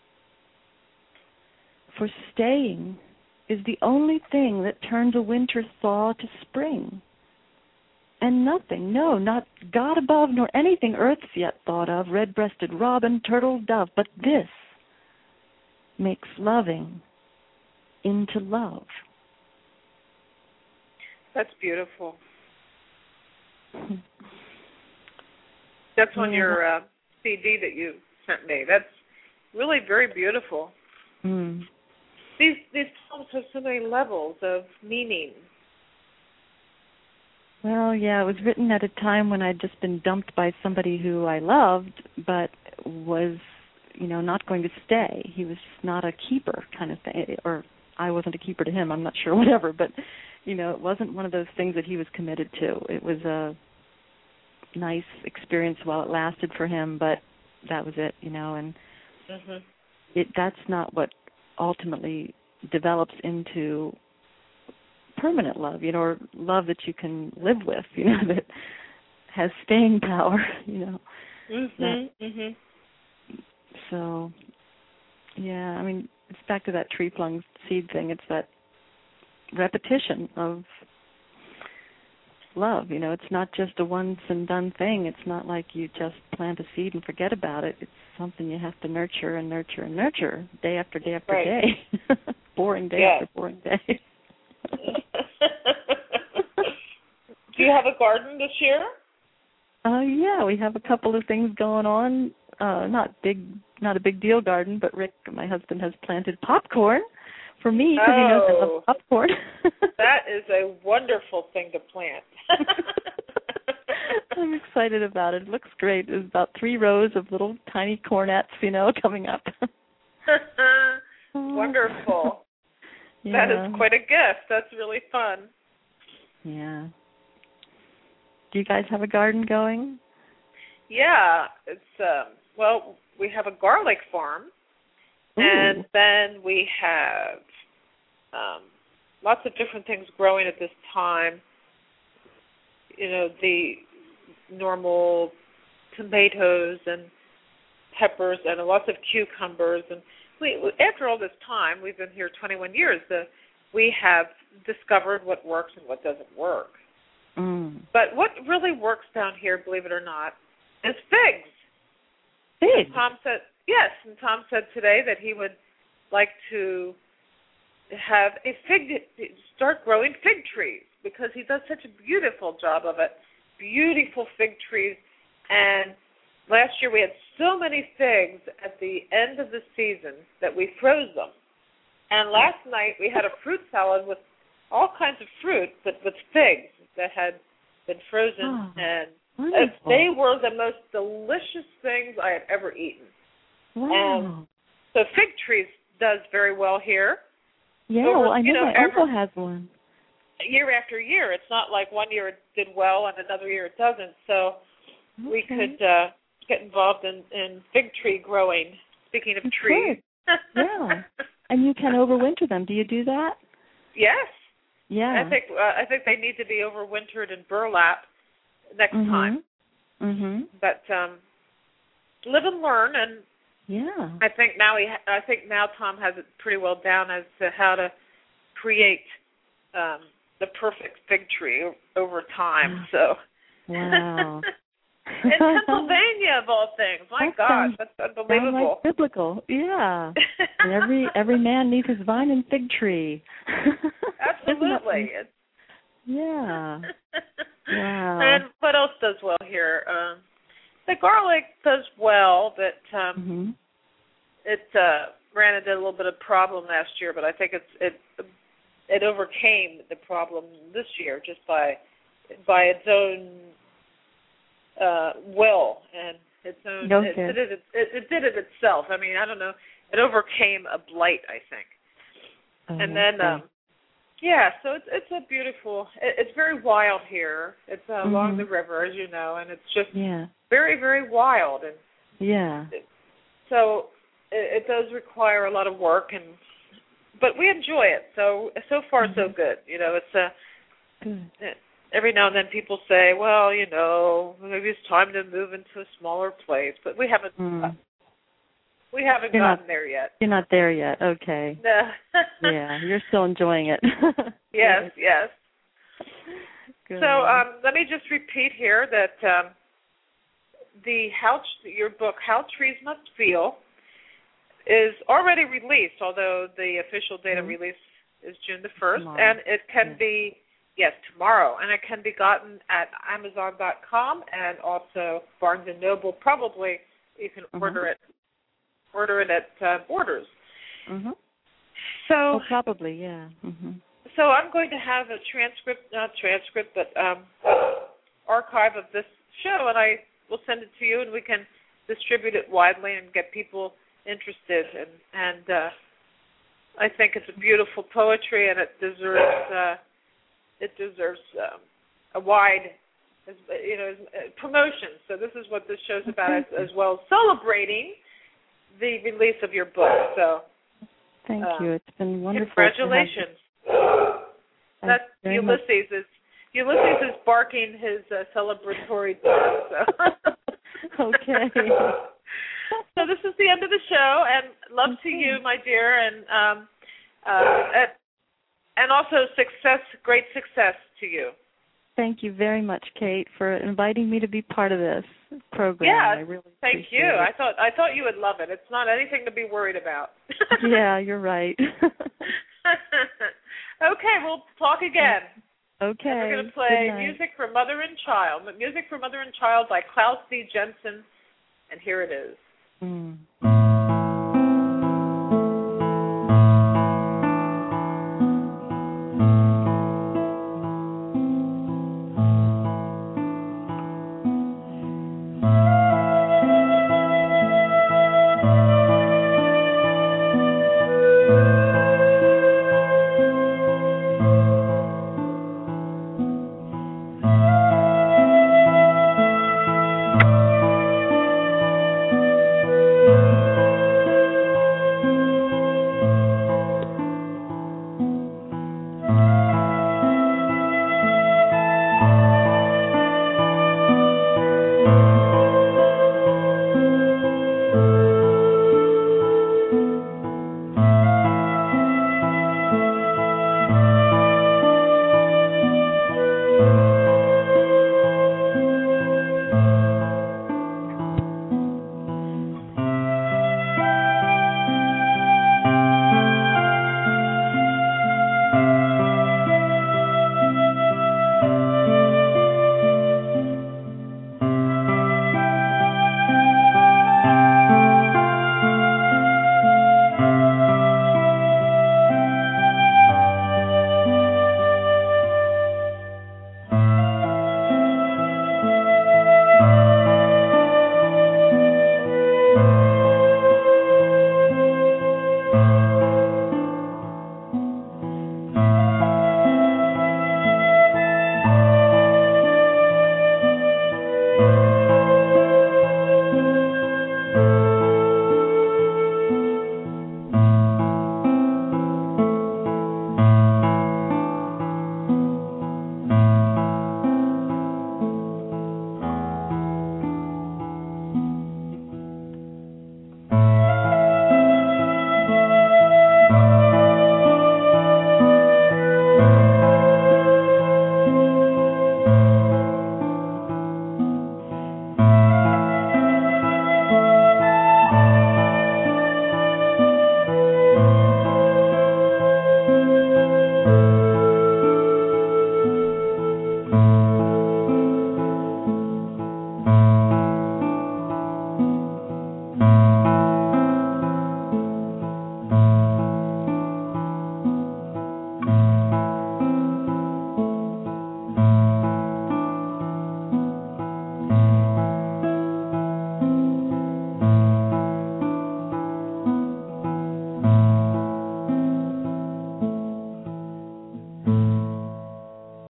For staying is the only thing that turns a winter thaw to spring. And nothing, no, not God above, nor anything earth's yet thought of, red-breasted robin, turtle, dove, but this makes loving into love. That's beautiful. That's on yeah. your uh, C D that you sent me. That's really very beautiful. Mm. These these poems have so many levels of meaning. Well, yeah, it was written at a time when I'd just been dumped by somebody who I loved, but was, you know, not going to stay. He was not a keeper kind of thing, or I wasn't a keeper to him, I'm not sure, whatever, but, you know, it wasn't one of those things that he was committed to. It was a nice experience while it lasted for him, but that was it, you know, and mm-hmm. it that's not what ultimately develops into permanent love, you know, or love that you can live with, you know, that has staying power, you know. Mm-hmm. That, mm-hmm. so, yeah, I mean, it's back to that tree plum seed thing. It's that repetition of love. You know, it's not just a once and done thing. It's not like you just plant a seed and forget about it. It's something you have to nurture and nurture and nurture day after day after right. day. boring day yes. after boring day. Do you have a garden this year? Uh, yeah, we have a couple of things going on. Uh, not big, not a big deal garden, but Rick, my husband, has planted popcorn for me because oh, he knows I love popcorn. That is a wonderful thing to plant. I'm excited about it. It looks great. There's about three rows of little tiny cornets, you know, coming up. Wonderful. Yeah. That is quite a gift. That's really fun. Yeah. Do you guys have a garden going? Yeah, it's um, well, we have a garlic farm, Ooh. and then we have um, lots of different things growing at this time. You know, the normal tomatoes and peppers and lots of cucumbers. And we, after all this time, we've been here twenty-one years, the, we have discovered what works and what doesn't work. Mm. But what really works down here, believe it or not, is figs. Figs? And Tom said, yes, and Tom said today that he would like to have a fig, start growing fig trees because he does such a beautiful job of it. Beautiful fig trees. And last year we had so many figs at the end of the season that we froze them. And last night we had a fruit salad with all kinds of fruit, but with figs that had been frozen, oh, and wonderful. They were the most delicious things I had ever eaten. Wow. And so fig trees does very well here. Yeah, Over, well, I know, you know my every, uncle has one. Year after year. It's not like one year it did well and another year it doesn't. So Okay. we could uh, get involved in, in fig tree growing, speaking of Of trees. Yeah. And you can overwinter them. Do you do that? Yes. Yeah. I think uh, I think they need to be overwintered in burlap next mm-hmm. time. Mhm. But um, live and learn, and yeah. I think now he ha- I think now Tom has it pretty well down as to how to create um, the perfect fig tree o- over time. So. Wow. In Pennsylvania, of all things. My that gosh, sounds, that's sounds unbelievable. like biblical. Yeah. And every every man needs his vine and fig tree. Absolutely. It's... Yeah. Wow. And what else does well here? Um, the garlic does well, but um, mm-hmm. it uh, ran into a little bit of problem last year. But I think it's it it overcame the problem this year just by by its own uh, will and its own. Okay. It, it, did it, it, it did it itself. I mean, I don't know. It overcame a blight, I think. Oh, and then, okay. um, yeah, so it's it's a beautiful. It, it's very wild here. It's uh, mm-hmm. along the river, as you know, and it's just yeah. very, very wild. And yeah. it, so it, it does require a lot of work, and but we enjoy it. So so far, mm-hmm. so good. You know, it's a. Good. It, every now and then people say, well, you know, maybe it's time to move into a smaller place, but we haven't. Mm. Uh, we haven't You're gotten not, there yet. You're not there yet. Okay. No. Yeah, you're still enjoying it. Yes, yes. Good. So um, let me just repeat here that um, the how your book How Trees Must Feel is already released, although the official date of mm-hmm. release is June the first, tomorrow. and it can yeah. be yes tomorrow, and it can be gotten at Amazon dot com and also Barnes and Noble. Probably you can mm-hmm. order it order it at uh, Borders. Mm-hmm. So oh, probably yeah. Mm-hmm. So I'm going to have a transcript, not transcript, but um, archive of this show, and I will send it to you, and we can distribute it widely and get people interested. And, and uh, I think it's a beautiful poetry, and it deserves uh, it deserves um, a wide, you know, promotion. So this is what this show's about, as, as well as celebrating the release of your book. So thank um, you. It's been wonderful. Congratulations. That's Ulysses is Ulysses is barking his uh, celebratory dog. So. Okay. So this is the end of the show, and love okay. to you, my dear, and um, uh, and also success, great success to you. Thank you very much, Kate, for inviting me to be part of this program. Yeah, I really thank you. It. I thought I thought you would love it. It's not anything to be worried about. Yeah, you're right. Okay, we'll talk again. Okay. And we're going to play Music for Mother and Child. Music for Mother and Child by Klaus V. Jensen, and here it is. Mm.